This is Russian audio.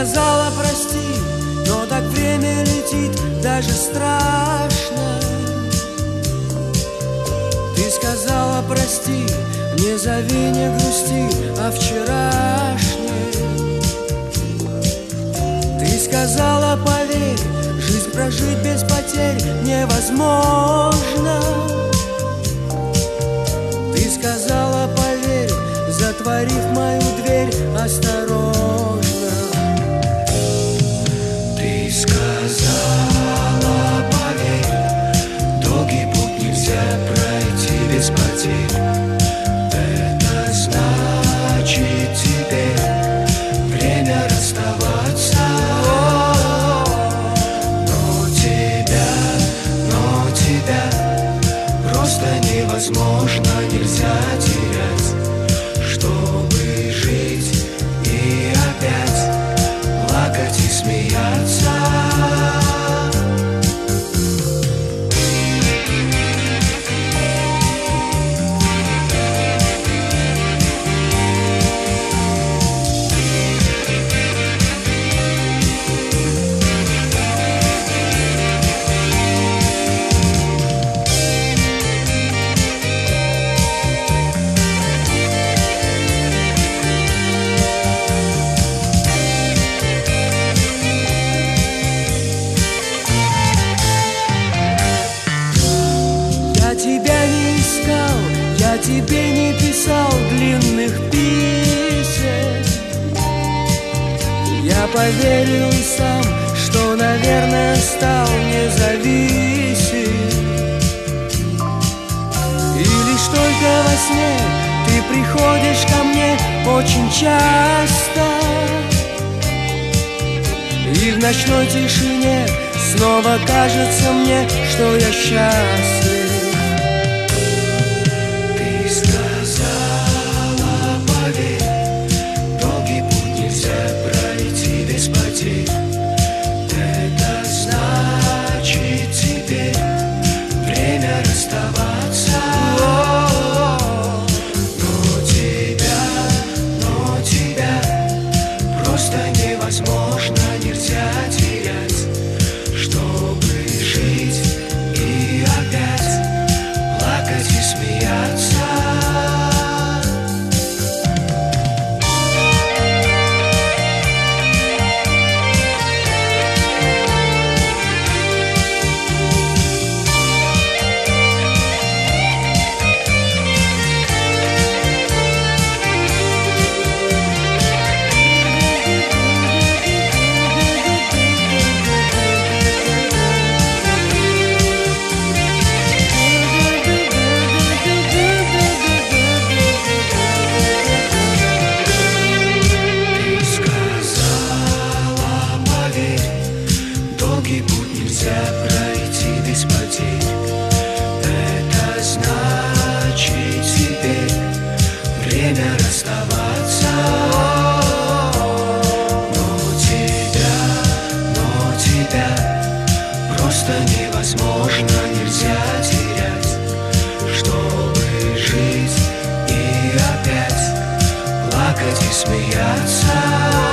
сказала прости, но так время летит, даже страшно. Ты сказала прости, не зови, не грусти о вчерашнем. Ты сказала поверь, жизнь прожить без потерь невозможно. Ты сказала поверь, затворив мою дверь осторожно. Ты сказала поверь, долгий путь нельзя пройти без потерь. Это значит теперь время расставаться. Но тебя просто невозможно, нельзя терять, чтобы жить и опять плакать и смеяться. Я тебе не писал длинных писем. Я поверил и сам, что, наверное, стал независим. И лишь только во сне ты приходишь ко мне очень часто. И в ночной тишине снова кажется мне, что я счастлив. Это значит теперь время расставаться. Но тебя просто невозможно, нельзя терять, чтобы жить и опять плакать и смеяться. Пройти без потерь. Это значит теперь время расставаться. Но тебя просто невозможно, нельзя терять, чтобы жить и опять плакать и смеяться.